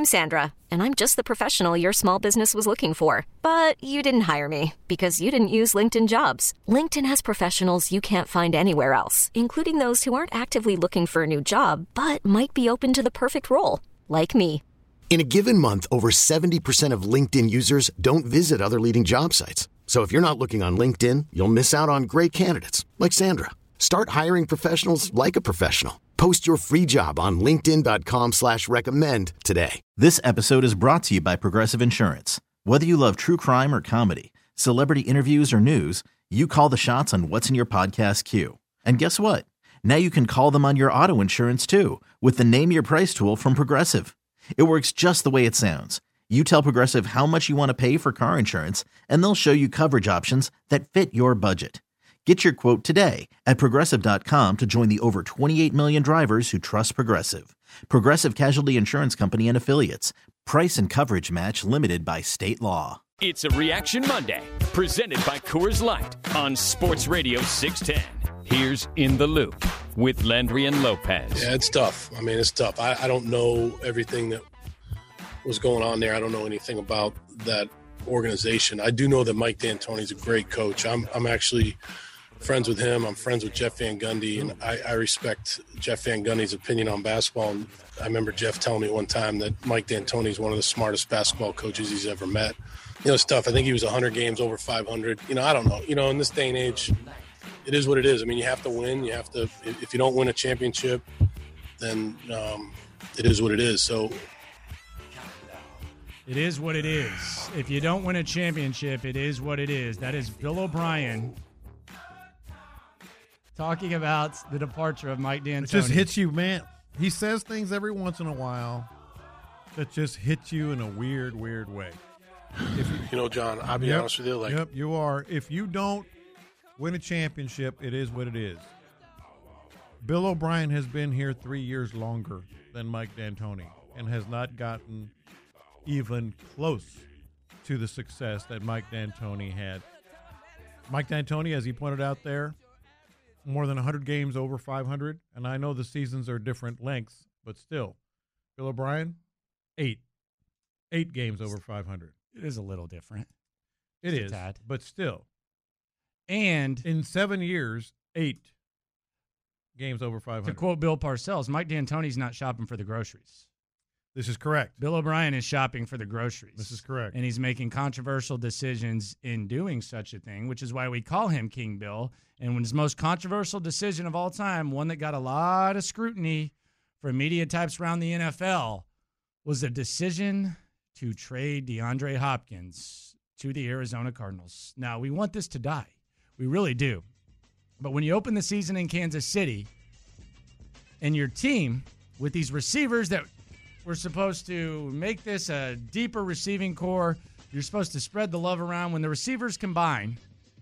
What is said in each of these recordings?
I'm Sandra, and I'm just the professional your small business was looking for. But you didn't hire me because you didn't use LinkedIn Jobs. LinkedIn has professionals you can't find anywhere else, including those who aren't actively looking for a new job, but might be open to the perfect role, like me. In a given month, over 70% of LinkedIn users don't visit other leading job sites. So if you're not looking on LinkedIn, you'll miss out on great candidates like Sandra. Start hiring professionals like a professional. Post your free job on linkedin.com/recommend today. This episode is brought to you by Progressive Insurance. Whether you love true crime or comedy, celebrity interviews or news, you call the shots on what's in your podcast queue. And guess what? Now you can call them on your auto insurance too with the Name Your Price tool from Progressive. It works just the way it sounds. You tell Progressive how much you want to pay for car insurance, and they'll show you coverage options that fit your budget. Get your quote today at Progressive.com to join the over 28 million drivers who trust Progressive. Progressive Casualty Insurance Company and Affiliates. Price and coverage match limited by state law. It's a Reaction Monday, presented by Coors Light on Sports Radio 610. Here's In the Loop with Landry and Lopez. Yeah, it's tough. I mean, it's tough. I don't know everything that was going on there. I don't know anything about that organization. I do know that Mike D'Antoni's a great coach. I'm actually friends with him. I'm friends with Jeff Van Gundy, and I respect Jeff Van Gundy's opinion on basketball. And I remember Jeff telling me one time that Mike D'Antoni is one of the smartest basketball coaches he's ever met. You know, it's tough. I think he was 100 games over 500. You know, I don't know. You know, in this day and age, it is what it is. I mean, you have to win. You have to. If you don't win a championship, then it is what it is. So it is what it is. If you don't win a championship, it is what it is. That is Bill O'Brien talking about the departure of Mike D'Antoni. It just hits you, man. He says things every once in a while that just hit you in a weird, weird way. You know, John, I'll be honest with you. Yep, you are. If you don't win a championship, it is what it is. Bill O'Brien has been here 3 years longer than Mike D'Antoni and has not gotten even close to the success that Mike D'Antoni had. Mike D'Antoni, as he pointed out there, more than 100 games over 500, and I know the seasons are different lengths, but still. Bill O'Brien, 8 games over 500. It is a little different. It is, but still. And in 7 years, 8 games over 500. To quote Bill Parcells, Mike D'Antoni's not shopping for the groceries. This is correct. Bill O'Brien is shopping for the groceries. This is correct. And he's making controversial decisions in doing such a thing, which is why we call him King Bill. And when his most controversial decision of all time, one that got a lot of scrutiny from media types around the NFL, was the decision to trade DeAndre Hopkins to the Arizona Cardinals. Now, we want this to die. We really do. But when you open the season in Kansas City and your team with these receivers that we're supposed to make this a deeper receiving core, you're supposed to spread the love around. When the receivers combine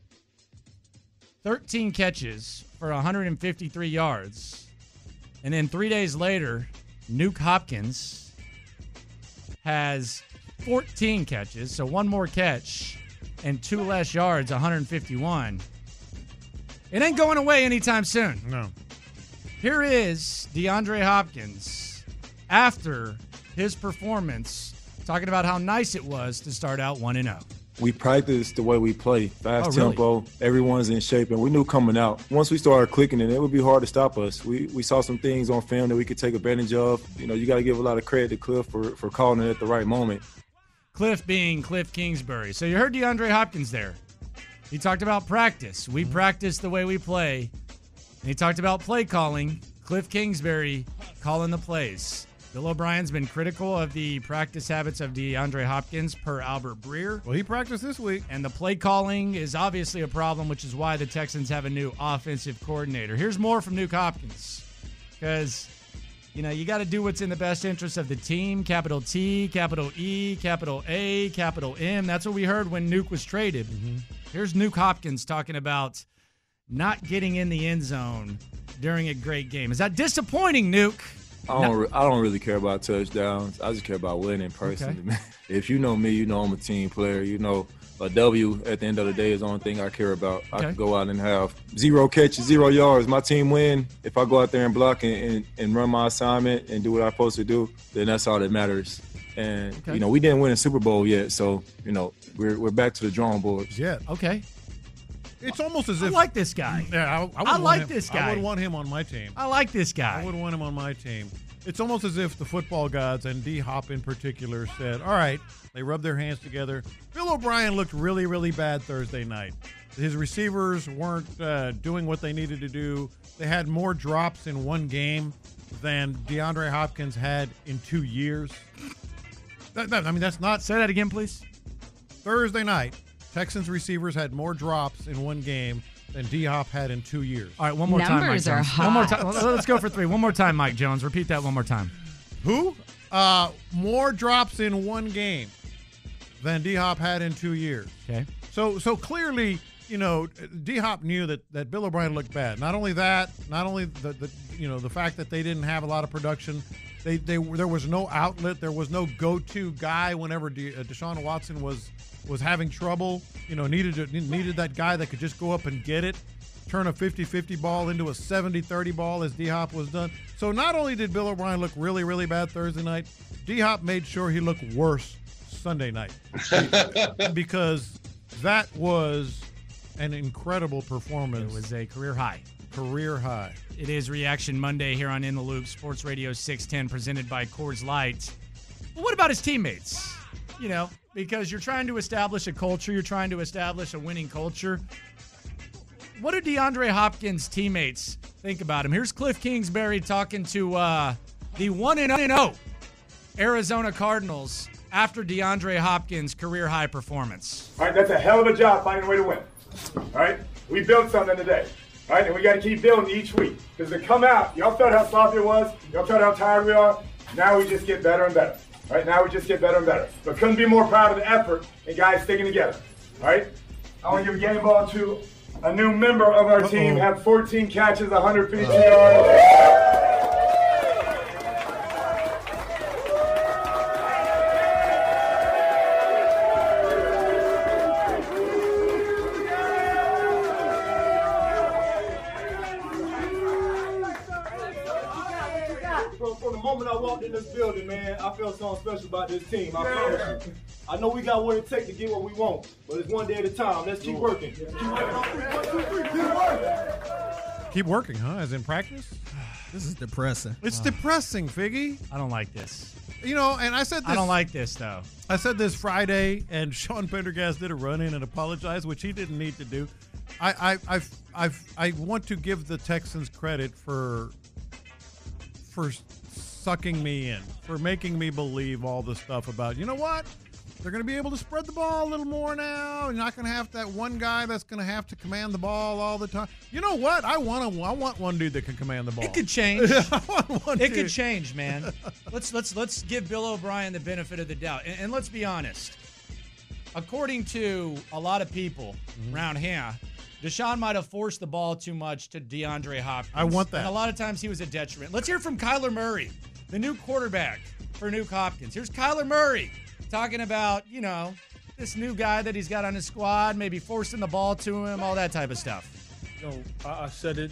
13 catches for 153 yards, and then 3 days later, Nuke Hopkins has 14 catches, so one more catch and 2 less yards, 151. It ain't going away anytime soon. No. Here is DeAndre Hopkins after his performance, talking about how nice it was to start out 1-0. We practice the way we play, fast really? tempo, everyone's in shape, and we knew coming out, once we started clicking it would be hard to stop us. We saw some things on film that we could take advantage of. You know, you got to give a lot of credit to Cliff for calling it at the right moment. Cliff being Cliff Kingsbury. So you heard DeAndre Hopkins there. He talked about practice. We practice the way we play. And he talked about play calling. Cliff Kingsbury calling the plays. Bill O'Brien's been critical of the practice habits of DeAndre Hopkins per Albert Breer. Well, he practiced this week. And the play calling is obviously a problem, which is why the Texans have a new offensive coordinator. Here's more from Nuke Hopkins. Because, you know, you got to do what's in the best interest of the team. Capital T, capital E, capital A, capital M. That's what we heard when Nuke was traded. Mm-hmm. Here's Nuke Hopkins talking about not getting in the end zone during a great game. Is that disappointing, Nuke? I don't really care about touchdowns. I just care about winning personally. Okay. If you know me, you know I'm a team player. You know a W at the end of the day is the only thing I care about. Okay. I can go out and have 0 catches, 0 yards. My team win. If I go out there and block and run my assignment and do what I'm supposed to do, then that's all that matters. And, we didn't win a Super Bowl yet. So, we're back to the drawing boards. Yeah. Okay. It's almost as if I like this guy. Yeah, I like this guy. I would want him on my team. I like this guy. I would want him on my team. It's almost as if the football gods and D-Hop in particular said, all right, they rubbed their hands together. Bill O'Brien looked really, really bad Thursday night. His receivers weren't doing what they needed to do. They had more drops in one game than DeAndre Hopkins had in 2 years. That's not. Say that again, please. Thursday night, Texans receivers had more drops in one game than D-Hop had in 2 years. All right, one more time, Mike Numbers are Jones. hot. One more time. Let's go for 3. One more time, Mike Jones. Repeat that one more time. Who? More drops in one game than D-Hop had in 2 years. Okay. So clearly, D-Hop knew that Bill O'Brien looked bad. Not only that, not only the fact that they didn't have a lot of production. There was no outlet. There was no go-to guy whenever Deshaun Watson was having trouble. Needed that guy that could just go up and get it, turn a 50-50 ball into a 70-30 ball as D-Hop was done. So not only did Bill O'Brien look really, really bad Thursday night, D-Hop made sure he looked worse Sunday night because that was an incredible performance. It was a career high. Career high. It is Reaction Monday here on In the Loop, Sports Radio 610, presented by Coors Light. Well, what about his teammates? Because you're trying to establish a culture, you're trying to establish a winning culture. What do DeAndre Hopkins' teammates think about him? Here's Cliff Kingsbury talking to the 1-0 Arizona Cardinals after DeAndre Hopkins' career-high performance. All right, that's a hell of a job finding a way to win. All right, we built something today. All right, and we got to keep building each week. Because to come out, y'all felt how soft it was. Y'all felt how tired we are. Now we just get better and better. All right, now we just get better and better. But couldn't be more proud of the effort and guys sticking together. All right, I want to give a game ball to a new member of our team. Had 14 catches, 152 yards. From the moment I walked in this building, man, I felt something special about this team. I promise you. I know we got what it takes to get what we want, but it's one day at a time. Let's keep working. Keep working, huh? As in practice? This is depressing. It's depressing, Figgy. I don't like this. And I said this. I don't like this, though. I said this Friday, and Sean Pendergast did a run-in and apologize, which he didn't need to do. I want to give the Texans credit for sucking me in, for making me believe all the stuff about, you know what? They're going to be able to spread the ball a little more now. You're not going to have that one guy that's going to have to command the ball all the time. You know what? I want one dude that can command the ball. It could change. I want one it dude. could change, man. Let's give Bill O'Brien the benefit of the doubt. And let's be honest. According to a lot of people around here, Deshaun might have forced the ball too much to DeAndre Hopkins. I want that. And a lot of times he was a detriment. Let's hear from Kyler Murray, the new quarterback for Nuke Hopkins. Here's Kyler Murray talking about, this new guy that he's got on his squad, maybe forcing the ball to him, all that type of stuff. I said it,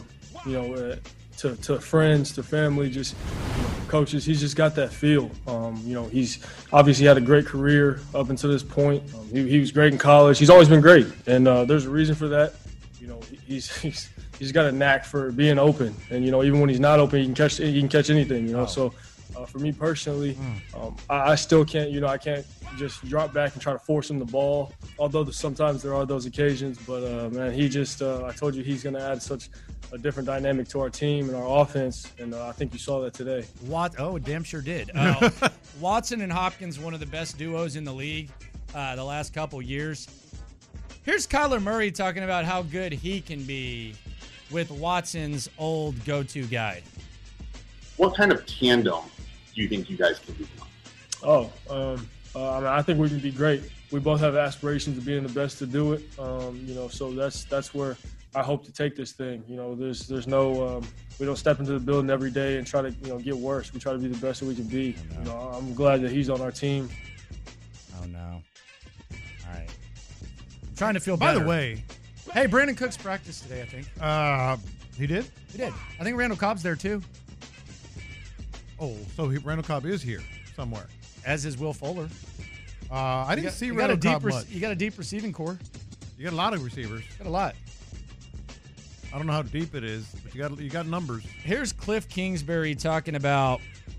to friends, to family, just coaches. He's just got that feel. He's obviously had a great career up until this point. He was great in college. He's always been great, and there's a reason for that. He's got a knack for being open, and even when he's not open, he can catch anything. So. For me personally, I still can't, I can't just drop back and try to force him the ball, although sometimes there are those occasions. But, man, he just I told you he's going to add such a different dynamic to our team and our offense, and I think you saw that today. Damn sure did. Watson and Hopkins, one of the best duos in the league the last couple years. Here's Kyler Murray talking about how good he can be with Watson's old go-to guy. What kind of tandem do you think you guys can become? I think we can be great. We both have aspirations of being the best to do it. So that's where I hope to take this thing. There's no we don't step into the building every day and try to get worse. We try to be the best that we can be. I'm glad that he's on our team. Oh no! All right, I'm trying to feel better. By the way, hey, Brandon Cooks practiced today. I think he did. He did. I think Randall Cobb's there too. Oh, so Randall Cobb is here somewhere. as is Will Fuller. I didn't see Randall Cobb much. You got a deep receiving core. You got a lot of receivers. Got a lot. I don't know how deep it is, but you got numbers. Here's Cliff Kingsbury talking about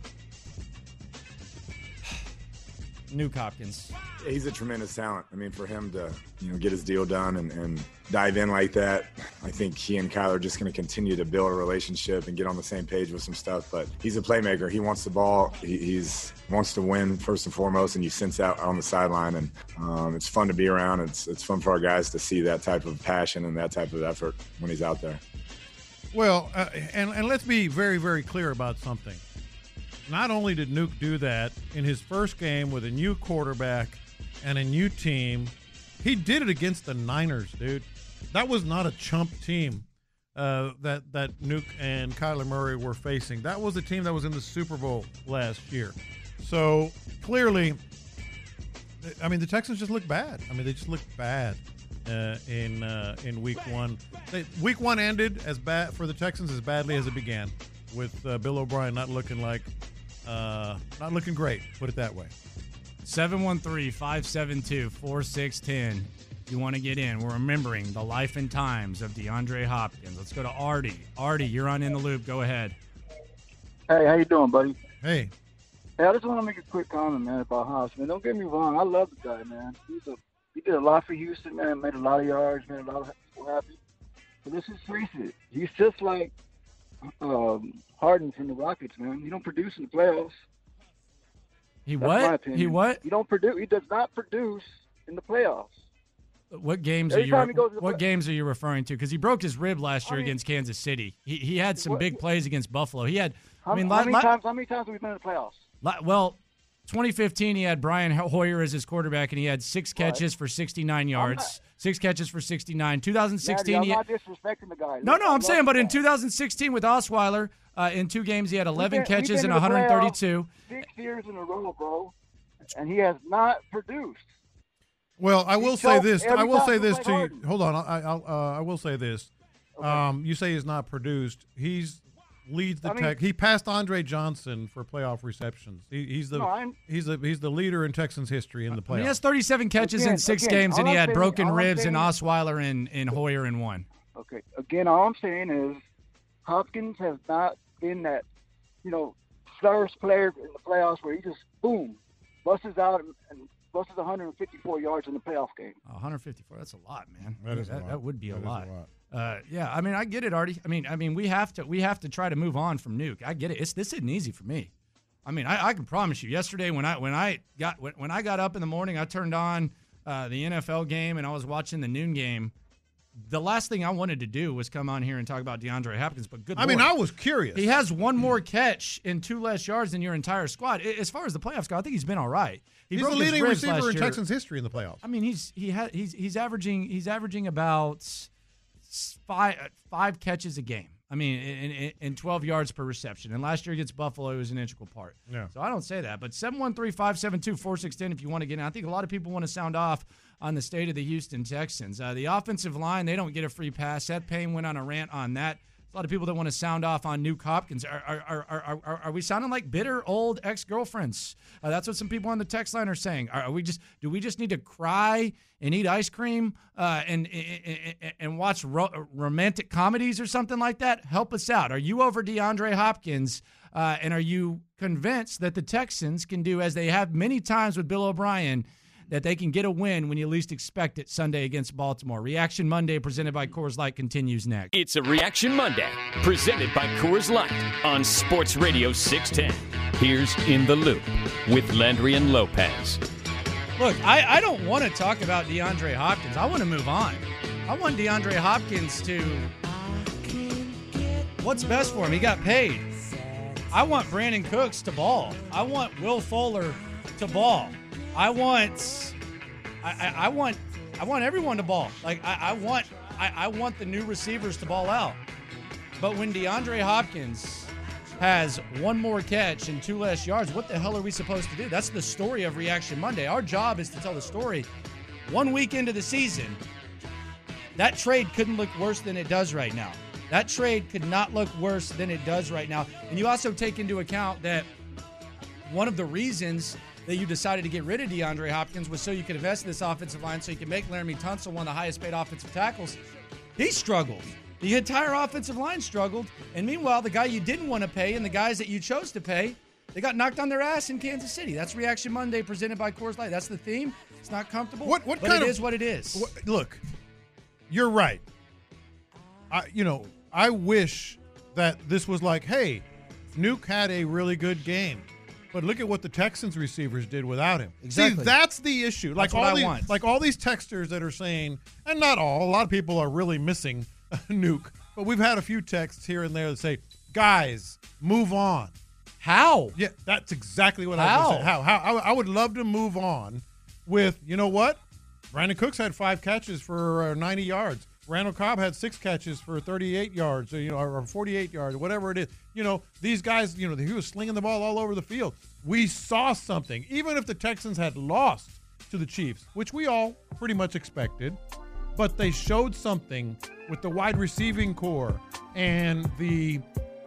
Nuke Hopkins. He's a tremendous talent. I mean, for him to get his deal done and dive in like that, I think he and Kyler are just going to continue to build a relationship and get on the same page with some stuff. But he's a playmaker. He wants the ball. He wants to win first and foremost, and you sense out on the sideline. And it's fun to be around. It's fun for our guys to see that type of passion and that type of effort when he's out there. Well, and let's be very, very clear about something. Not only did Nuke do that in his first game with a new quarterback and a new team, he did it against the Niners, dude. That was not a chump team that Nuke and Kyler Murray were facing. That was a team that was in the Super Bowl last year. So clearly, I mean, the Texans just look bad. I mean, they just look bad in Week 1. Week 1 ended as bad for the Texans as badly as it began, with Bill O'Brien not looking great. Put it that way. 713-572-4610. You want to get in. We're remembering the life and times of DeAndre Hopkins. Let's go to Artie. Artie, you're on In the Loop. Go ahead. Hey, how you doing, buddy? Hey. Hey, I just want to make a quick comment, man, about Hops. Man, don't get me wrong. I love the guy, man. He did a lot for Houston, man. Made a lot of yards, made a lot of people happy. But let's just face it. He's just like Harden from the Rockets, man. You don't produce in the playoffs. He That's what? my opinion. He what? He does not produce in the playoffs. What games are you referring to? Because he broke his rib last year against Kansas City. He had some big plays against Buffalo. He had. How many times have we been in the playoffs? Well, 2015 he had Brian Hoyer as his quarterback, and he had 6 catches for 69 yards. 6 catches for 69. 2016. I'm not disrespecting the guy. No, I'm saying, but in 2016 with Osweiler, in 2 games he had 11 catches and 132. 6 years in a row, bro, and he has not produced. Well, I will say this. I will say this to you. Hold on. I will say this. Okay. You say he's not produced. He passed Andre Johnson for playoff receptions. He's the leader in Texans history in the playoffs. He has 37 catches in 6 games, and he had broken ribs and Osweiler and Hoyer in 1. Okay. Again, all I'm saying is Hopkins has not been that, first player in the playoffs where he just boom busts out and busts 154 yards in the playoff game. 154. That's a lot, man. That would be a lot. Yeah, I mean, I get it, Artie. I mean, we have to try to move on from Nuke. I get it. This isn't easy for me. I mean, I can promise you. Yesterday, when I got up in the morning, I turned on the NFL game and I was watching the noon game. The last thing I wanted to do was come on here and talk about DeAndre Hopkins, but good Lord. I mean, I was curious. He has 1 more catch and 2 less yards than your entire squad. As far as the playoffs go, I think he's been all right. He's the leading receiver in Texans history in the playoffs. I mean, he's averaging about 5 catches a game. I mean, in 12 yards per reception. And last year against Buffalo, it was an integral part. Yeah. So I don't say that. But 713-572-4610 if you want to get in. I think a lot of people want to sound off on the state of the Houston Texans. The offensive line, they don't get a free pass. Seth Payne went on a rant on that. A lot of people that want to sound off on Nuke Hopkins. Are we sounding like bitter old ex-girlfriends? That's what some people on the text line are saying. Do we just need to cry and eat ice cream and watch romantic comedies or something like that? Help us out. Are you over DeAndre Hopkins? And are you convinced that the Texans can do, as they have many times with Bill O'Brien, that they can get a win when you least expect it Sunday against Baltimore? Reaction Monday presented by Coors Light continues next. It's a Reaction Monday presented by Coors Light on Sports Radio 610. Here's In the Loop with Landry and Lopez. Look, I don't want to talk about DeAndre Hopkins. I want to move on. I want DeAndre Hopkins to what's best for him. He got paid. I want Brandon Cooks to ball. I want Will Fuller to ball. I want everyone to ball. Like I want the new receivers to ball out. But when DeAndre Hopkins has 1 more catch and 2 less yards, what the hell are we supposed to do? That's the story of Reaction Monday. Our job is to tell the story. 1 week into the season, that trade couldn't look worse than it does right now. That trade could not look worse than it does right now. And you also take into account that one of the reasons that you decided to get rid of DeAndre Hopkins was so you could invest in this offensive line so you could make Laramie Tunsil one of the highest paid offensive tackles. He struggled. The entire offensive line struggled. And meanwhile, the guy you didn't want to pay and the guys that you chose to pay, they got knocked on their ass in Kansas City. That's Reaction Monday presented by Coors Light. That's the theme. It's not comfortable, but it is what it is. Look, you're right. I wish that this was like, hey, Nuke had a really good game, but look at what the Texans receivers did without him. Exactly. See, that's the issue. That's what I want. Like all these texters that are saying, and not all, a lot of people are really missing Nuke, but we've had a few texts here and there that say, guys, move on. How? Yeah, that's exactly what I was going to say. How? I would love to move on with, you know what? Brandon Cooks had 5 catches for 90 yards. Randall Cobb had 6 catches for 38 yards, or 48 yards, whatever it is. These guys, he was slinging the ball all over the field. We saw something. Even if the Texans had lost to the Chiefs, which we all pretty much expected, but they showed something with the wide receiving core and the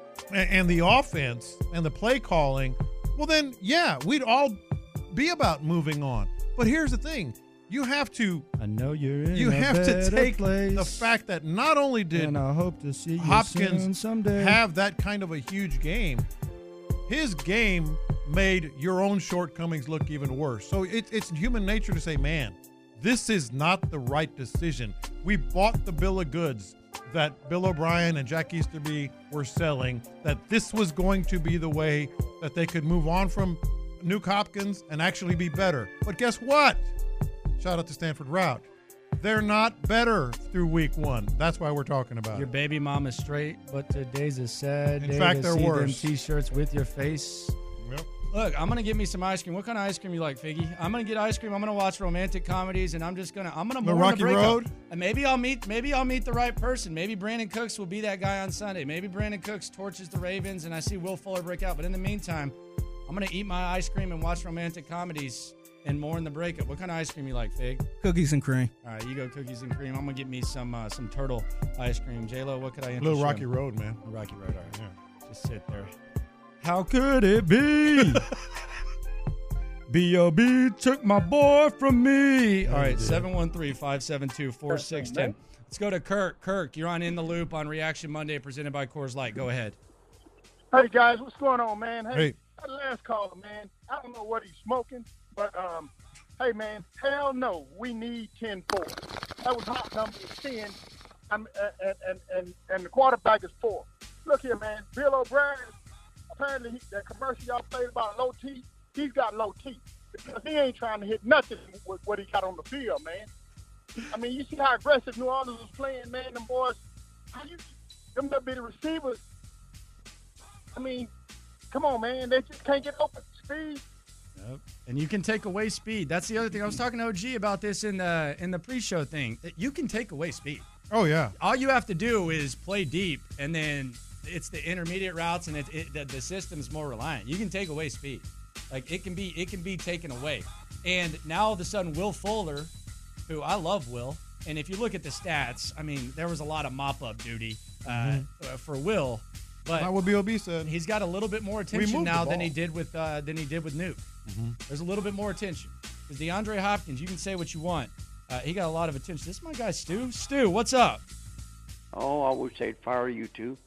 offense and the play calling. Well, then, yeah, we'd all be about moving on. But here's the thing. You have to. I know you're in You a have to better take place, the fact that not only did and I hope to see you Hopkins soon someday. have that kind of a huge game, his game made your own shortcomings look even worse. So it's human nature to say, man, this is not the right decision. We bought the bill of goods that Bill O'Brien and Jack Easterby were selling, that this was going to be the way that they could move on from Nuke Hopkins and actually be better. But guess what? Shout out to Stanford Route. They're not better through week 1. That's why we're talking about Your it. baby mom is straight, but today's a sad In day fact, to they're see worse. them T-shirts with your face. Yep. Look, I'm gonna get me some ice cream. What kind of ice cream you like, Figgy? I'm gonna get ice cream. I'm gonna watch romantic comedies, and I'm gonna The mourn Rocky the breakup. Road? And maybe I'll meet the right person. Maybe Brandon Cooks will be that guy on Sunday. Maybe Brandon Cooks torches the Ravens, and I see Will Fuller break out. But in the meantime, I'm gonna eat my ice cream and watch romantic comedies and mourn the breakup. What kind of ice cream you like, Fig? Cookies and cream. All right, you go cookies and cream. I'm gonna get me some turtle ice cream. J-Lo, what could I interest Little you Rocky in? Road, man. Rocky Road, all right. Yeah. Just sit there. How could it be? B.O.B. took my boy from me. All right, 713-572-4610. Let's go to Kirk. Kirk, you're on In the Loop on Reaction Monday presented by Coors Light. Go ahead. Hey, guys, what's going on, man? Hey. That last caller, man, I don't know what he's smoking, but, hey, man, hell no, we need 10-4. That was hot number 10, and the quarterback is 4. Look here, man, Bill O'Brien, apparently that commercial y'all played about low teeth, he's got low teeth because he ain't trying to hit nothing with what he got on the field, man. I mean, you see how aggressive New Orleans was playing, man, them boys, them be the receivers. I mean, come on, man. They just can't get open. Speed. Yep. And you can take away speed. That's the other thing. I was talking to OG about this in the pre-show thing. You can take away speed. Oh, yeah. All you have to do is play deep, and then it's the intermediate routes, and the system's more reliant. You can take away speed. Like, it can be taken away. And now, all of a sudden, Will Fuller, who I love Will, and if you look at the stats, I mean, there was a lot of mop-up duty for Will. But not what B.O.B. said. He's got a little bit more attention now than he did with Nuke. Mm-hmm. There's a little bit more attention. Because DeAndre Hopkins, you can say what you want. He got a lot of attention. This is my guy, Stu. Stu, what's up? Oh, I wish they'd fire you too.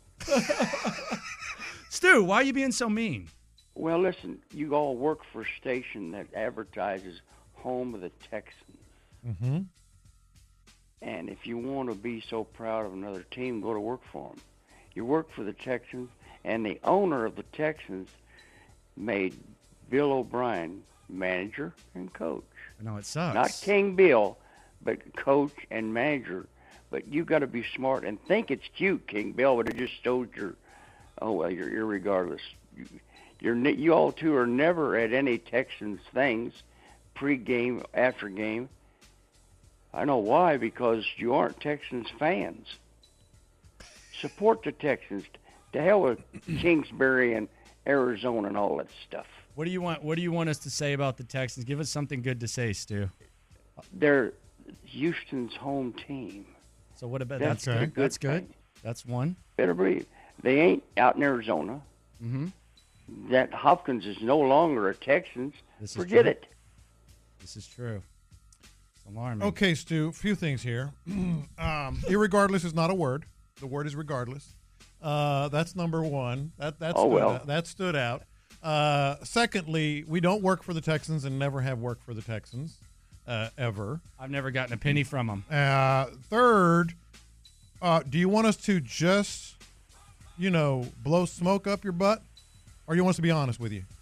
Stu, why are you being so mean? Well, listen, you all work for a station that advertises home of the Texans. Mm-hmm. And if you want to be so proud of another team, go to work for them. You work for the Texans, and the owner of the Texans made Bill O'Brien manager and coach. I know it sucks. Not King Bill, but coach and manager. But you got to be smart and think it's cute, King Bill, but it just shows you're irregardless. You all two are never at any Texans things, pre-game, after game. I know why, because you aren't Texans fans. Support the Texans. To hell with Kingsbury and Arizona and all that stuff. What do you want us to say about the Texans? Give us something good to say, Stu. They're Houston's home team. So what about that's good? That's good. Thing. That's one. Better believe they ain't out in Arizona. Mm-hmm. That Hopkins is no longer a Texans. Forget it. This is true. It's alarming. Okay, Stu, a few things here. Irregardless is not a word. The word is regardless. That's number one. That stood out. Secondly, we don't work for the Texans and never have worked for the Texans ever. I've never gotten a penny from them. Third, do you want us to just, blow smoke up your butt, or you want us to be honest with you?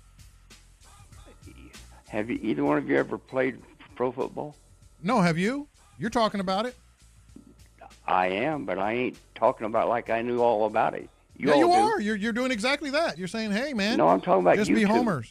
Have you either one of you ever played pro football? No, have you? You're talking about it. I am, but I ain't talking about like I knew all about it. You are. You're doing exactly that. You're saying, hey, man. No, I'm talking about just you be two. homers.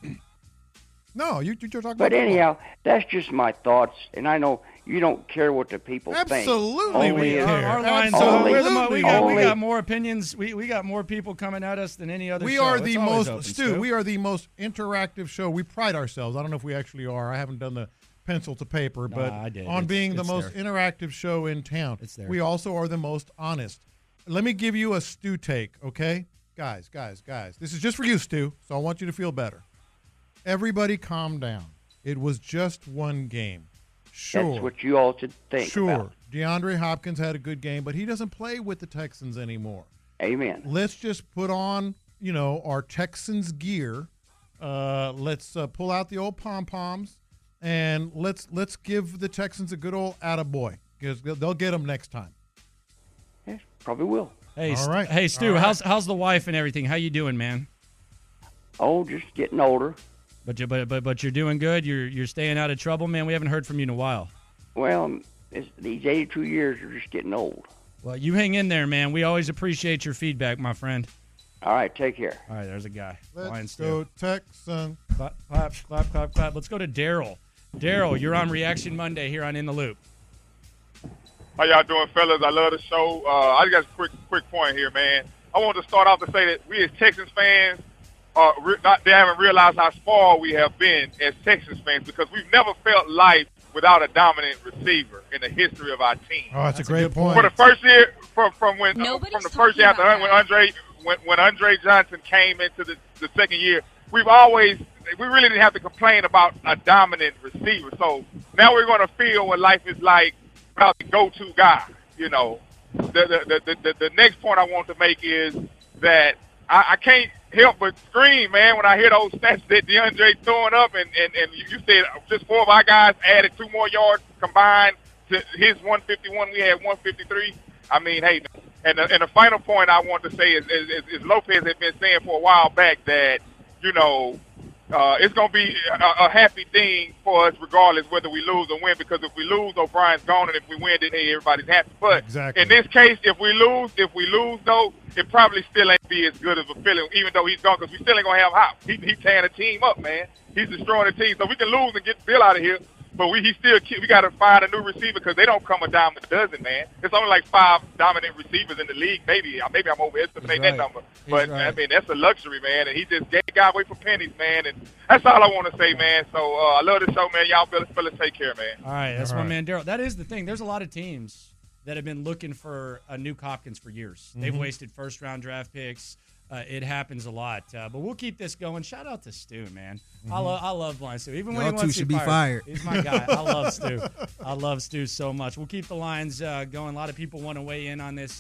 No, you're talking about But anyhow, that's just my thoughts, and I know you don't care what the people think. Absolutely, we care. Our lines we got more opinions. We got more people coming at us than any other we show. Are it's the most, open, Stu, we are the most interactive show. We pride ourselves. I don't know if we actually are. I haven't done the pencil to paper, but on being the most interactive show in town. It's there. We also are the most honest. Let me give you a Stu take, okay? Guys. This is just for you, Stu, so I want you to feel better. Everybody calm down. It was just one game. Sure. That's what you all should think about. DeAndre Hopkins had a good game, but he doesn't play with the Texans anymore. Amen. Let's just put on, our Texans gear. Let's pull out the old pom-poms, and let's give the Texans a good old attaboy, because they'll get them next time. Yeah, probably will. Hey, all right. Hey, Stu, all right. how's the wife and everything? How you doing, man? Oh, just getting older. But you're doing good. You're staying out of trouble, man. We haven't heard from you in a while. Well, these 82 years are just getting old. Well, you hang in there, man. We always appreciate your feedback, my friend. All right, take care. All right, there's a guy. Let's go Texans. Clap, clap, clap, clap. Let's go to Daryl. Daryl, you're on Reaction Monday here on In the Loop. How y'all doing, fellas? I love the show. I just got a quick point here, man. I want to start off to say that we as Texans fans, they haven't realized how spoiled we have been as Texans fans, because we've never felt life without a dominant receiver in the history of our team. Oh, that's a great point. For the first year, from the first year after when Andre Johnson came into the second year, we really didn't have to complain about a dominant receiver. So now we're going to feel what life is like without the go-to guy. The next point I want to make is that I can't help but scream, man, when I hear those stats that DeAndre throwing up, and you said just 4 of our guys added 2 more yards combined to his 151. We had 153. I mean, hey, and the final point I want to say is Lopez had been saying for a while back that, it's going to be a happy thing for us regardless whether we lose or win, because if we lose, O'Brien's gone, and if we win, then hey, everybody's happy. But in this case, if we lose, though, it probably still ain't be as good of a feeling, even though he's gone, because we still ain't going to have Hop. He's tearing the team up, man. He's destroying the team. So we can lose and get Bill out of here, but we got to find a new receiver, because they don't come a dime a dozen, man. It's only like 5 dominant receivers in the league. Maybe I'm overestimating that number. But, I mean, that's a luxury, man, and he just gave guy away for pennies, man, and that's all I want to say, man. So I love the show, man. Y'all fellas take care, man. All right, that's my man, Daryl. That is the thing. There's a lot of teams that have been looking for a Nuke Hopkins for years. They've wasted first-round draft picks. It happens a lot, but we'll keep this going. Shout out to Stu, man. I love Blind Stu. Even when he wants to be fired, he's my guy. I love Stu. I love Stu so much. We'll keep the lines going. A lot of people want to weigh in on this.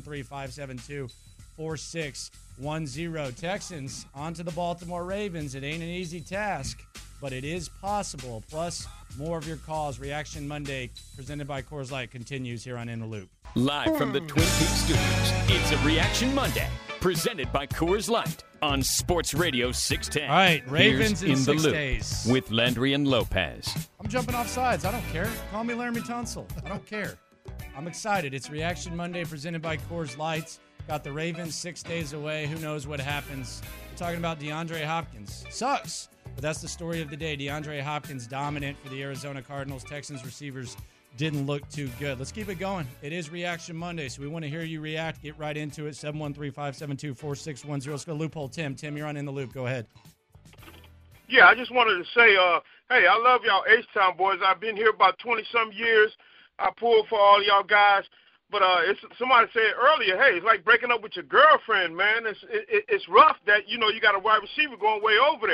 713-572-4610. Texans onto the Baltimore Ravens. It ain't an easy task, but it is possible. Plus, more of your calls. Reaction Monday, presented by Coors Light, continues here on In the Loop. Live from the Twin Peaks Studios, it's a Reaction Monday, presented by Coors Light on Sports Radio 610. All right, Ravens Here's in 6 the Loop days. with Landry and Lopez. I'm jumping off sides. I don't care. Call me Laramie Tunsil. I don't care. I'm excited. It's Reaction Monday, presented by Coors Light. Got the Ravens 6 days away. Who knows what happens? We're talking about DeAndre Hopkins. Sucks, but that's the story of the day. DeAndre Hopkins dominant for the Arizona Cardinals. Texans receivers didn't look too good. Let's keep it going. It is Reaction Monday, so we want to hear you react. Get right into it. 713-572-4610. Let's go Loophole Tim. Tim, you're on In the Loop. Go ahead. Yeah, I just wanted to say, hey, I love y'all H-Town boys. I've been here about 20-some years. I pulled for all y'all guys. But somebody said earlier, hey, it's like breaking up with your girlfriend, man. It's rough that, you got a wide receiver going way over there.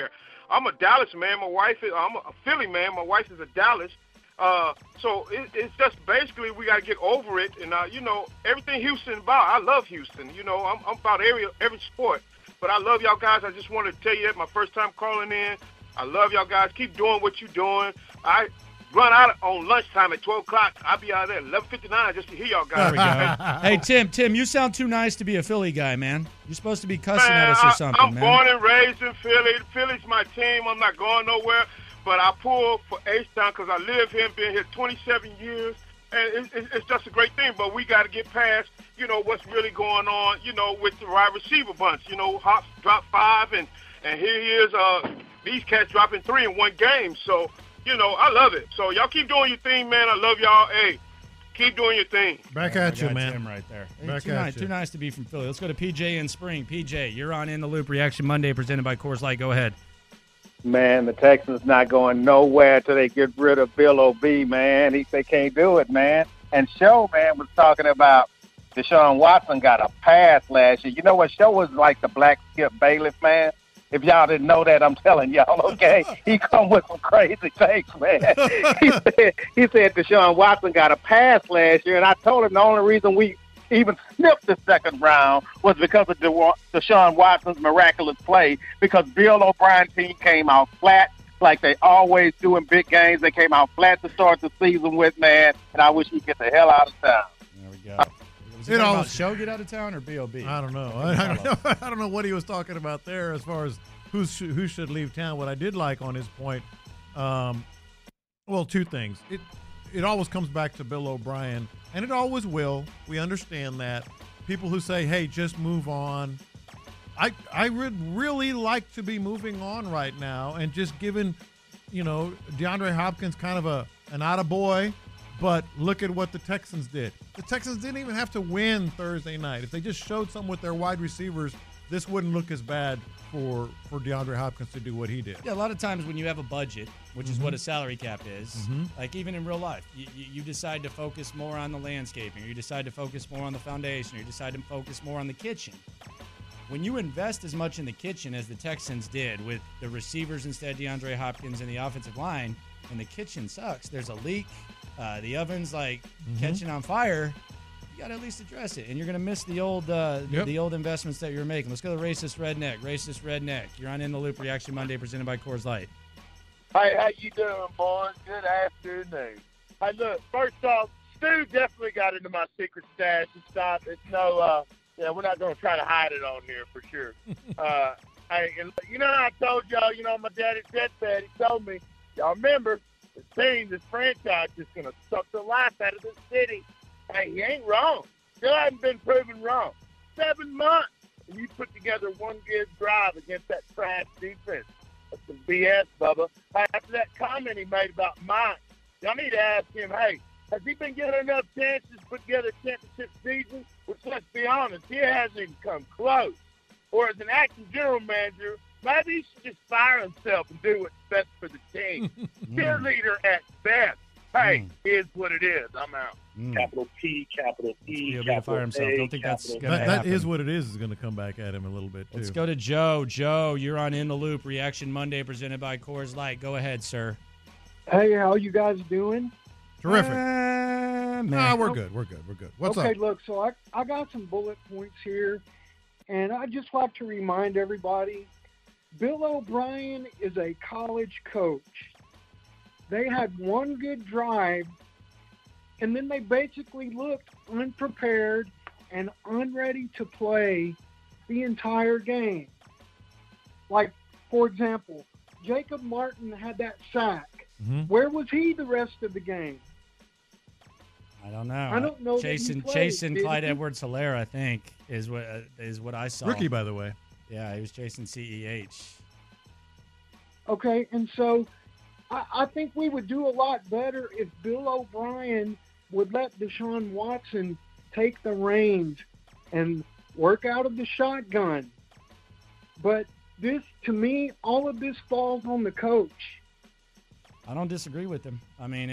I'm a Dallas man. I'm a Philly man. My wife is a Dallas. So it's just basically we got to get over it. And, everything Houston about, I love Houston. I'm about every sport. But I love y'all guys. I just wanted to tell you that my first time calling in. I love y'all guys. Keep doing what you're doing. I run out on lunchtime at 12 o'clock. I'll be out there at 11:59 just to hear y'all guys. There we go. Hey, Tim, you sound too nice to be a Philly guy, man. You're supposed to be cussing at us or something, I'm born and raised in Philly. Philly's my team. I'm not going nowhere. But I pull for H-Town because I live here and been here 27 years. And it's just a great thing. But we got to get past, what's really going on, with the wide receiver bunch. Hops dropped 5, and here he is, these cats dropping 3 in one game. So, I love it. So y'all keep doing your thing, man. I love y'all. Hey, keep doing your thing. Back at you, man. Tim right there. Back Hey, at you. Too nice to be from Philly. Let's go to PJ in Spring. PJ, you're on In the Loop Reaction Monday presented by Coors Light. Go ahead. Man, the Texans not going nowhere until they get rid of Bill O'B, man. They can't do it, man. And Show, man, was talking about Deshaun Watson got a pass last year. You know what? Show was like the black Skip Bayless, man. If y'all didn't know that, I'm telling y'all, okay? He come with some crazy takes, man. He said Deshaun Watson got a pass last year, and I told him the only reason we even sniffed the second round was because of Deshaun Watson's miraculous play, because Bill O'Brien's team came out flat like they always do in big games. They came out flat to start the season with, man, and I wish he'd get the hell out of town. There we go. Was he talking about Show get out of town or B.O.B.? I don't know. I don't know what he was talking about there as far as who should leave town. What I did like on his point, two things. It always comes back to Bill O'Brien, and it always will. We understand that. People who say, hey, just move on. I would really like to be moving on right now and just giving, DeAndre Hopkins kind of an attaboy. But look at what the Texans did. The Texans didn't even have to win Thursday night. If they just showed some with their wide receivers, this wouldn't look as bad for DeAndre Hopkins to do what he did. Yeah, a lot of times when you have a budget, which is what a salary cap is, like even in real life, you decide to focus more on the landscaping, or you decide to focus more on the foundation, or you decide to focus more on the kitchen. When you invest as much in the kitchen as the Texans did with the receivers instead of DeAndre Hopkins and the offensive line, and the kitchen sucks, there's a leak, the oven's catching on fire, you got to at least address it. And you're going to miss the old investments that you're making. Let's go to Racist Redneck. You're on In the Loop Reaction Monday presented by Coors Light. Hey, how you doing, boys? Good afternoon. Hey, look, first off, Stu definitely got into my secret stash. It's no, we're not going to try to hide it on here for sure. Hey, and I told y'all, my daddy's deathbed, he told me, y'all remember, this franchise is going to suck the life out of this city. Hey, he ain't wrong. Still hasn't been proven wrong. 7 months, and you put together one good drive against that trash defense. That's some BS, Bubba. Hey, after that comment he made about Mike, y'all need to ask him, hey, has he been given enough chances to put together a championship season? Which, let's be honest, he hasn't even come close. Or as an acting general manager, maybe he should just fire himself and do what's best for the team. Cheerleader at best. Hey, here's what it is. I'm out. Capital P, capital E, He'll capital fire himself. A, Don't think that's going to That happen. is what it is going to come back at him a little bit, too. Let's go to Joe. Joe, you're on In the Loop Reaction Monday presented by Coors Light. Go ahead, sir. Hey, how you guys doing? Terrific. Man. We're good. What's up? Okay, look, so I got some bullet points here, and I'd just like to remind everybody, Bill O'Brien is a college coach. They had one good drive, and then they basically looked unprepared and unready to play the entire game. Like, for example, Jacob Martin had that sack. Where was he the rest of the game? I don't know. I don't know. Chasing Clyde Edwards-Helaire, I think, is what I saw. Rookie, by the way. Yeah, he was chasing CEH. Okay, and so I think we would do a lot better if Bill O'Brien would let Deshaun Watson take the reins and work out of the shotgun. But this, to me, all of this falls on the coach. I don't disagree with him. I mean,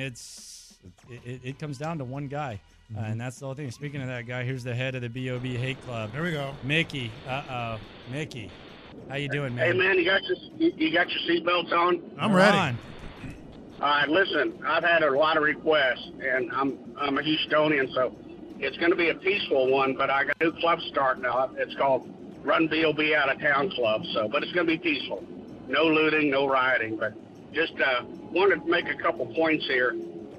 it comes down to one guy, and that's the whole thing. Speaking of that guy, here's the head of the BOB Hate Club. There we go. Mickey. Mickey. How you doing, man? Hey, man, you got your seatbelts on? I'm ready. All right, listen, I've had a lot of requests, and I'm a Houstonian, so it's going to be a peaceful one, but I got a new club starting now. It's called Run BOB Out of Town Club, but it's going to be peaceful. No looting, no rioting, but just wanted to make a couple points here.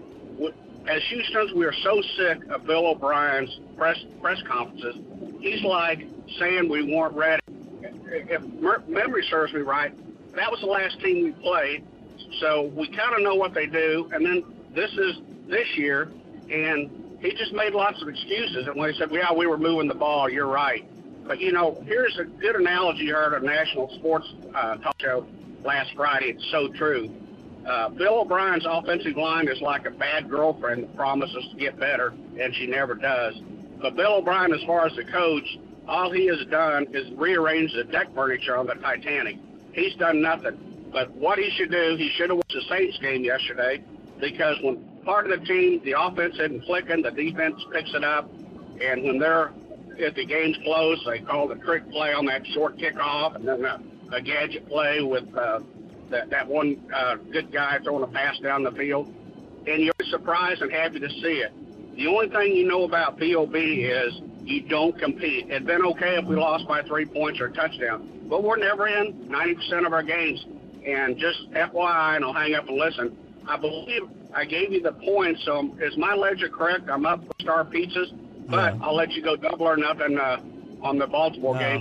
As Houstons, we are so sick of Bill O'Brien's press conferences. He's like saying we weren't ready. If memory serves me right, that was the last team we played, so we kind of know what they do. And then this is this year, and he just made lots of excuses. And when he said, yeah, we were moving the ball, you're right. But, here's a good analogy I heard on a national sports talk show last Friday. It's so true. Bill O'Brien's offensive line is like a bad girlfriend that promises to get better, and she never does. But Bill O'Brien, as far as the coach, all he has done is rearrange the deck furniture on the Titanic. He's done nothing. But what he should do, he should have watched the Saints game yesterday, because when part of the team, the offense isn't clicking, the defense picks it up, and when if the game's close, they call the trick play on that short kickoff, and then a gadget play with that one good guy throwing a pass down the field. And you're surprised and happy to see it. The only thing you know about BOB is you don't compete. It'd been okay if we lost by 3 points or a touchdown, but we're never in 90% of our games. And just FYI, and I'll hang up and listen, I believe I gave you the points, so is my ledger correct? I'm up for Star Pizzas, but I'll let you go double or nothing on the Baltimore game.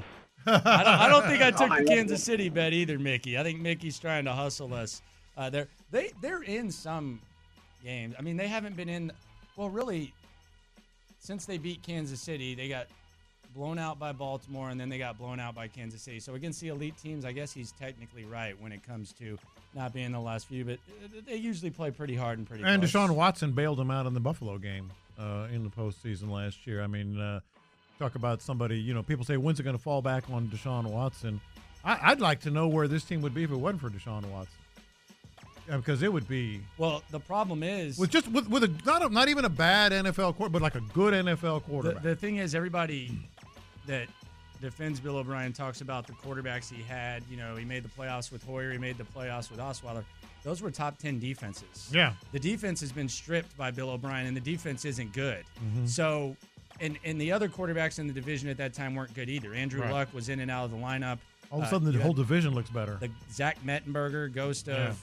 I don't think I took the Kansas City bet either, Mickey. I think Mickey's trying to hustle us. They're in some games. I mean, they haven't been in. Well, really, since they beat Kansas City, they got blown out by Baltimore, and then they got blown out by Kansas City. So against the elite teams, I guess he's technically right when it comes to not being the last few, but they usually play pretty hard and pretty close. And Deshaun Watson bailed him out in the Buffalo game in the postseason last year. I mean, talk about somebody, people say, when's it going to fall back on Deshaun Watson? I'd like to know where this team would be if it wasn't for Deshaun Watson. Because it would be. Well, the problem is with not even a bad NFL quarterback, but like a good NFL quarterback. The thing is, everybody that defends Bill O'Brien talks about the quarterbacks he had. He made the playoffs with Hoyer. He made the playoffs with Osweiler. Those were top 10 defenses. Yeah. The defense has been stripped by Bill O'Brien, and the defense isn't good. Mm-hmm. So, and the other quarterbacks in the division at that time weren't good either. Andrew Luck was in and out of the lineup. All of a sudden, the whole division looks better. The Zach Mettenberger, ghost of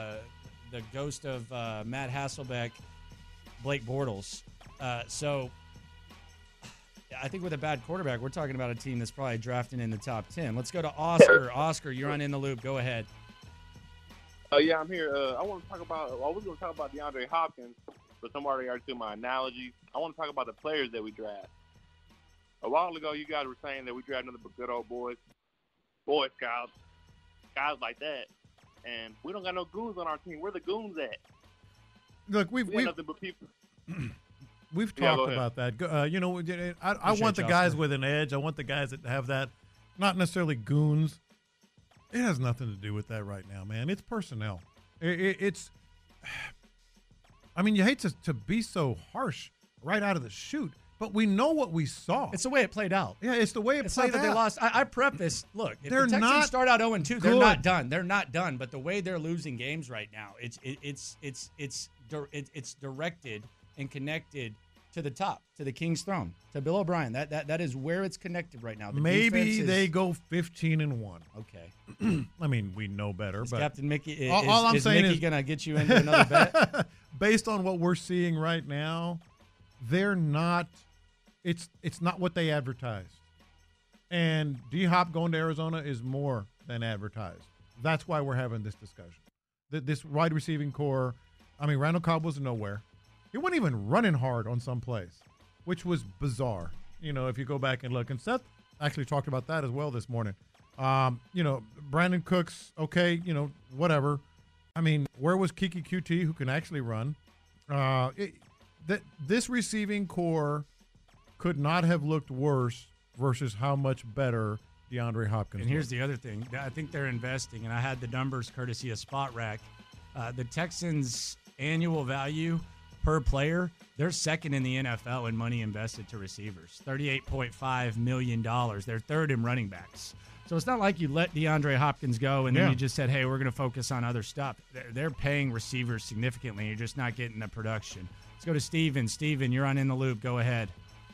Matt Hasselbeck, Blake Bortles. So I think with a bad quarterback, we're talking about a team that's probably drafting in the top 10. Let's go to Oscar. Oscar, you're on In the Loop. Go ahead. Yeah, I'm here. I was going to talk about DeAndre Hopkins, but somebody already took my analogy. I want to talk about the players that we draft. A while ago, you guys were saying that we draft another good old Boy Scouts, guys like that, and we don't got no goons on our team. Where the goons at? Look, we've nothing but people. We've talked about that. I want the guys with an edge. I want the guys that have that, not necessarily goons. It has nothing to do with that right now, man. It's personnel. It's. I mean, you hate to be so harsh right out of the chute, but we know what we saw. It's the way it played out. Yeah, it's the way it played out. It's not that they lost. I preface, look, if they're the Texans not start out 0-2, they're good. not done. They're not done. But the way they're losing games right now, it's directed and connected to the top, to the King's throne, to Bill O'Brien. That is where it's connected right now. Maybe they go 15-1. Okay. I mean, we know better. But Captain Mickey, all I'm saying Mickey going to get you into another bet? Based on what we're seeing right now, they're not. It's not what they advertised. And D-Hop going to Arizona is more than advertised. That's why we're having this discussion. This wide receiving core, I mean, Randall Cobb was nowhere. He wasn't even running hard on some plays, which was bizarre. If you go back and look. And Seth actually talked about that as well this morning. Brandon Cooks, okay, whatever. I mean, where was Kiki QT, who can actually run? This receiving core could not have looked worse versus how much better DeAndre Hopkins And here's the other thing. I think they're investing, and I had the numbers courtesy of Spot Rack. The Texans' annual value per player, they're second in the NFL in money invested to receivers, $38.5 million. They're third in running backs. So it's not like you let DeAndre Hopkins go and then you just said, hey, we're going to focus on other stuff. They're paying receivers significantly. You're just not getting the production. Let's go to Steven. Steven, you're on In the Loop. Go ahead.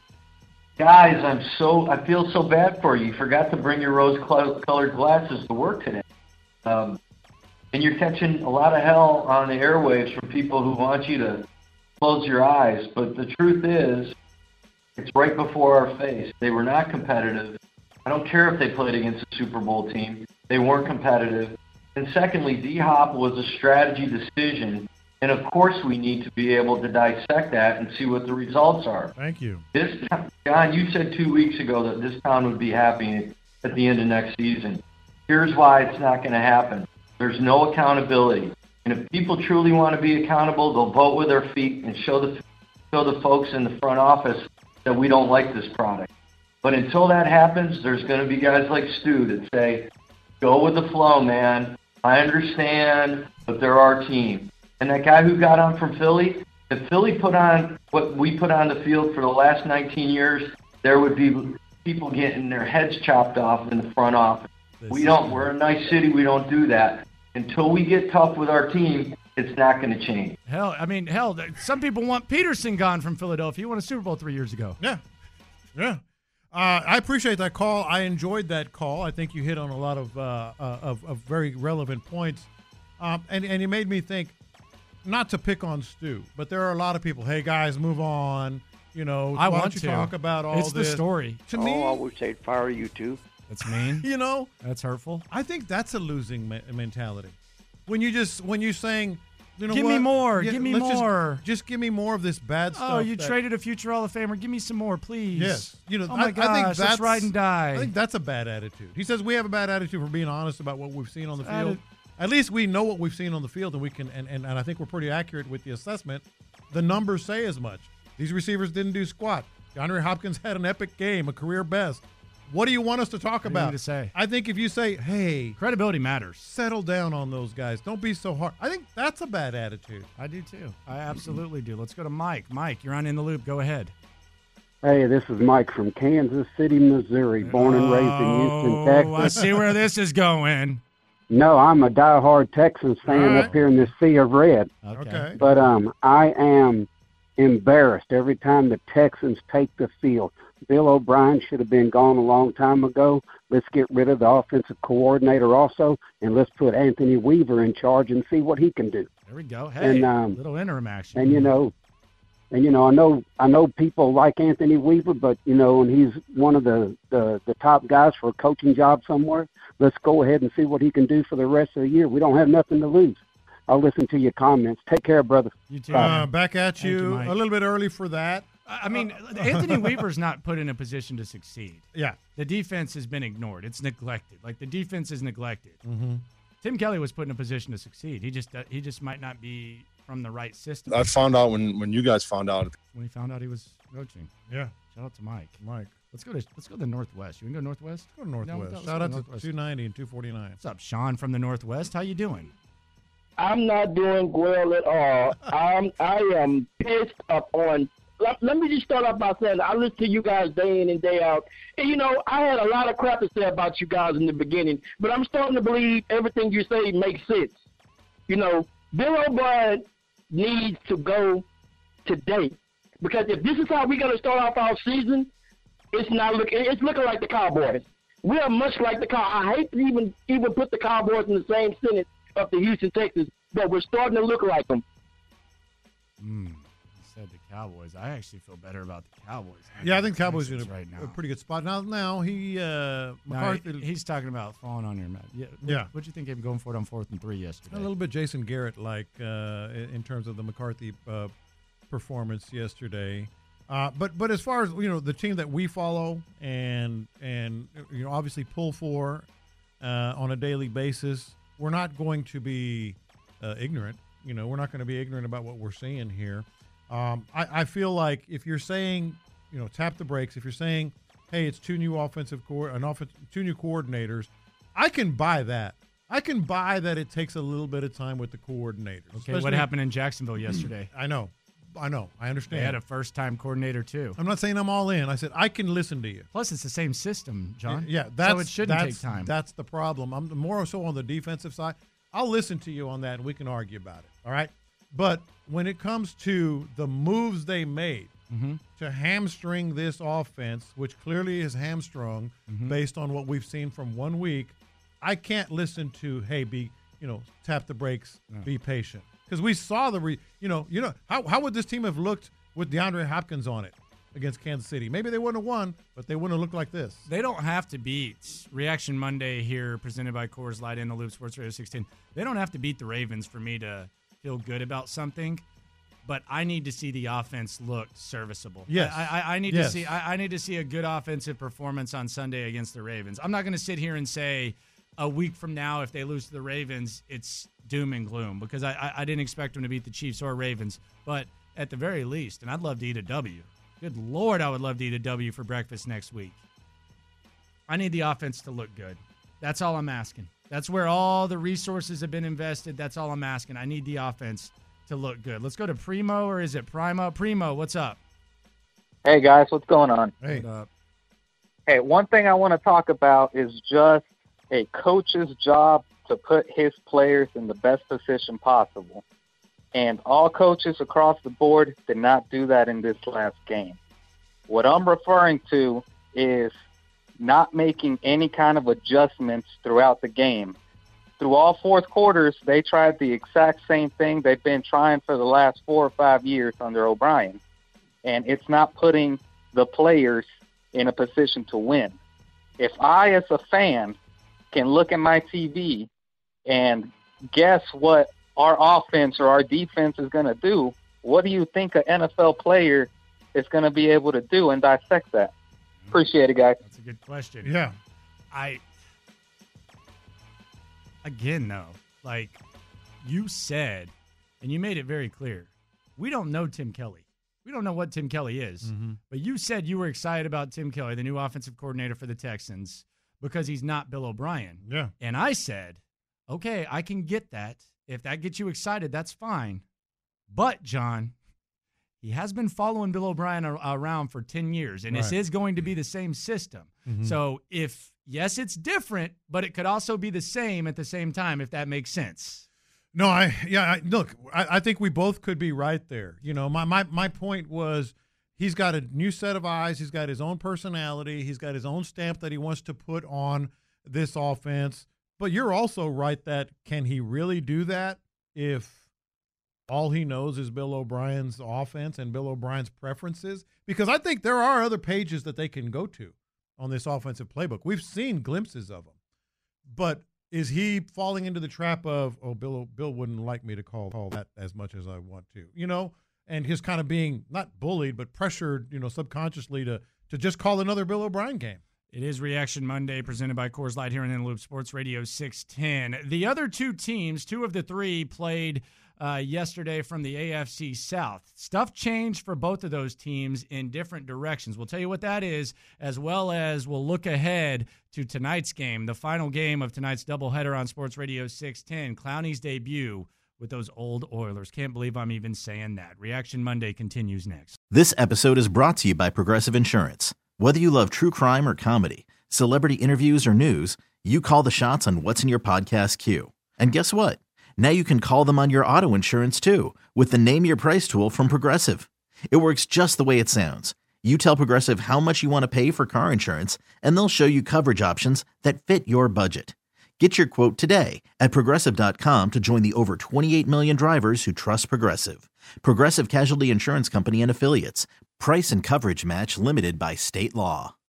Guys, I feel so bad for you. You forgot to bring your rose-colored glasses to work today. And you're catching a lot of hell on the airwaves from people who want you to close your eyes. But the truth is, it's right before our face. They were not competitive. I don't care if they played against a Super Bowl team. They weren't competitive. And secondly, D-Hop was a strategy decision. And, of course, we need to be able to dissect that and see what the results are. Thank you. John, you said 2 weeks ago that this town would be happy at the end of next season. Here's why it's not going to happen. There's no accountability. And if people truly want to be accountable, they'll vote with their feet and show the folks in the front office that we don't like this product. But until that happens, there's going to be guys like Stu that say, go with the flow, man. I understand, but they're our team. And that guy who got on from Philly, if Philly put on what we put on the field for the last 19 years, there would be people getting their heads chopped off in the front office. We're a nice city. We don't do that. Until we get tough with our team, it's not going to change. Hell, some people want Peterson gone from Philadelphia. He won a Super Bowl 3 years ago. Yeah. I appreciate that call. I enjoyed that call. I think you hit on a lot of very relevant points. And you made me think, not to pick on Stu, but there are a lot of people, hey, guys, move on. I why want don't you to talk about all it's this? It's the story. To me, I would say fire you too. That's mean. That's hurtful. I think that's a losing mentality. When you're saying, give me more. Give me more. Just give me more of this bad stuff. Oh, you traded a future Hall of Famer. Give me some more, please. Yes. Oh my gosh, I think let's ride and die. I think that's a bad attitude. He says we have a bad attitude for being honest about what we've seen on the field. At least we know what we've seen on the field, and we can. And I think we're pretty accurate with the assessment. The numbers say as much. These receivers didn't do squat. DeAndre Hopkins had an epic game, a career best. What do you want us to talk about? What do you need to say? I think if you say, hey, credibility matters. Settle down on those guys. Don't be so hard. I think that's a bad attitude. I do too. I absolutely do. Let's go to Mike. Mike, you're on In the Loop. Go ahead. Hey, this is Mike from Kansas City, Missouri, born and raised in Houston, Texas. I see where this is going. No, I'm a diehard Texans fan up here in this sea of red. Okay. But I am embarrassed every time the Texans take the field. Bill O'Brien should have been gone a long time ago. Let's get rid of the offensive coordinator also, and let's put Anthony Weaver in charge and see what he can do. There we go. Hey, little interim action. And I know people like Anthony Weaver, but and he's one of the top guys for a coaching job somewhere. Let's go ahead and see what he can do for the rest of the year. We don't have nothing to lose. I'll listen to your comments. Take care, brother. You too. Back at you. Mike. A little bit early for that. Anthony Weaver's not put in a position to succeed. Yeah. The defense has been ignored. It's neglected. Like, the defense is neglected. Mm-hmm. Tim Kelly was put in a position to succeed. He just might not be from the right system. I found out when you guys found out. When he found out he was coaching. Yeah. Shout out to Mike. Let's go to the Northwest. You want to go Northwest? Go to Northwest. Shout out to 290 and 249. What's up, Sean from the Northwest? How you doing? I'm not doing well at all. I am pissed up on. Let me just start off by saying I listen to you guys day in and day out. And, I had a lot of crap to say about you guys in the beginning, but I'm starting to believe everything you say makes sense. Bill O'Brien needs to go today, because if this is how we're going to start off our season, it's looking like the Cowboys. We are much like the Cowboys. I hate to even put the Cowboys in the same sentence of the Houston Texans, but we're starting to look like them. You said the Cowboys. I actually feel better about the Cowboys. Yeah, I think Cowboys are in right now. a pretty good spot. Now McCarthy. He's talking about falling on your mat. Yeah. What'd you think of him going for it on 4th and 3 yesterday? A little bit Jason Garrett-like in terms of the McCarthy performance yesterday. But as far as the team that we follow and obviously pull for on a daily basis, we're not going to be ignorant. We're not going to be ignorant about what we're seeing here. I feel like if you're saying, tap the brakes, if you're saying, hey, it's two new coordinators, I can buy that. I can buy that it takes a little bit of time with the coordinators. Okay, what happened in Jacksonville yesterday? I know. I know. I understand. They had a first-time coordinator, too. I'm not saying I'm all in. I said I can listen to you. Plus, it's the same system, John. Yeah, so it shouldn't take time. That's the problem. I'm more so on the defensive side. I'll listen to you on that, and we can argue about it, all right? But when it comes to the moves they made to hamstring this offense, which clearly is hamstrung based on what we've seen from 1 week, I can't listen to, hey, tap the brakes, be patient. Because we saw how would this team have looked with DeAndre Hopkins on it against Kansas City? Maybe they wouldn't have won, but they wouldn't have looked like this. They don't have to beat Reaction Monday here, presented by Coors Light in the Loop Sports Radio 16. They don't have to beat the Ravens for me to feel good about something, but I need to see the offense look serviceable. Yes, I need to see. I need to see a good offensive performance on Sunday against the Ravens. I'm not going to sit here and say a week from now, if they lose to the Ravens, it's doom and gloom, because I didn't expect them to beat the Chiefs or Ravens. But at the very least, and I'd love to eat a W. Good Lord, I would love to eat a W for breakfast next week. I need the offense to look good. That's all I'm asking. That's where all the resources have been invested. That's all I'm asking. I need the offense to look good. Let's go to Primo, or is it Primo? Primo, what's up? Hey, guys, what's going on? Hey. What up? Hey, one thing I want to talk about is just a coach's job to put his players in the best position possible. And all coaches across the board did not do that in this last game. What I'm referring to is not making any kind of adjustments throughout the game. Through all fourth quarters, they tried the exact same thing they've been trying for the last 4 or 5 years under O'Brien. And it's not putting the players in a position to win. If I, as a fan, can look at my TV and guess what our offense or our defense is going to do, what do you think an NFL player is going to be able to do and dissect that? Appreciate it, guys. That's a good question. Yeah. Again, though, like you said, and you made it very clear, we don't know Tim Kelly. We don't know what Tim Kelly is. But you said you were excited about Tim Kelly, the new offensive coordinator for the Texans, because he's not Bill O'Brien. Yeah. And I said, okay, I can get that. If that gets you excited, that's fine. But, John, he has been following Bill O'Brien around for 10 years, and this is going to be the same system. So yes, it's different, but it could also be the same at the same time, if that makes sense. No, I think we both could be right there. My point was, he's got a new set of eyes. He's got his own personality. He's got his own stamp that he wants to put on this offense. But you're also right that can he really do that if all he knows is Bill O'Brien's offense and Bill O'Brien's preferences? Because I think there are other pages that they can go to on this offensive playbook. We've seen glimpses of them. But is he falling into the trap of, Bill wouldn't like me to call that as much as I want to, and he's kind of being not bullied, but pressured, subconsciously to just call another Bill O'Brien game. It is Reaction Monday, presented by Coors Light here in the Loop Sports Radio 610. The other two teams, 2 of the 3, played yesterday from the AFC South. Stuff changed for both of those teams in different directions. We'll tell you what that is, as well as we'll look ahead to tonight's game, the final game of tonight's doubleheader on Sports Radio 610, Clowney's debut with those old Oilers. Can't believe I'm even saying that. Reaction Monday continues next. This episode is brought to you by Progressive Insurance. Whether you love true crime or comedy, celebrity interviews or news, you call the shots on what's in your podcast queue. And guess what? Now you can call them on your auto insurance too with the Name Your Price tool from Progressive. It works just the way it sounds. You tell Progressive how much you want to pay for car insurance, and they'll show you coverage options that fit your budget. Get your quote today at Progressive.com to join the over 28 million drivers who trust Progressive. Progressive Casualty Insurance Company and Affiliates. Price and coverage match limited by state law.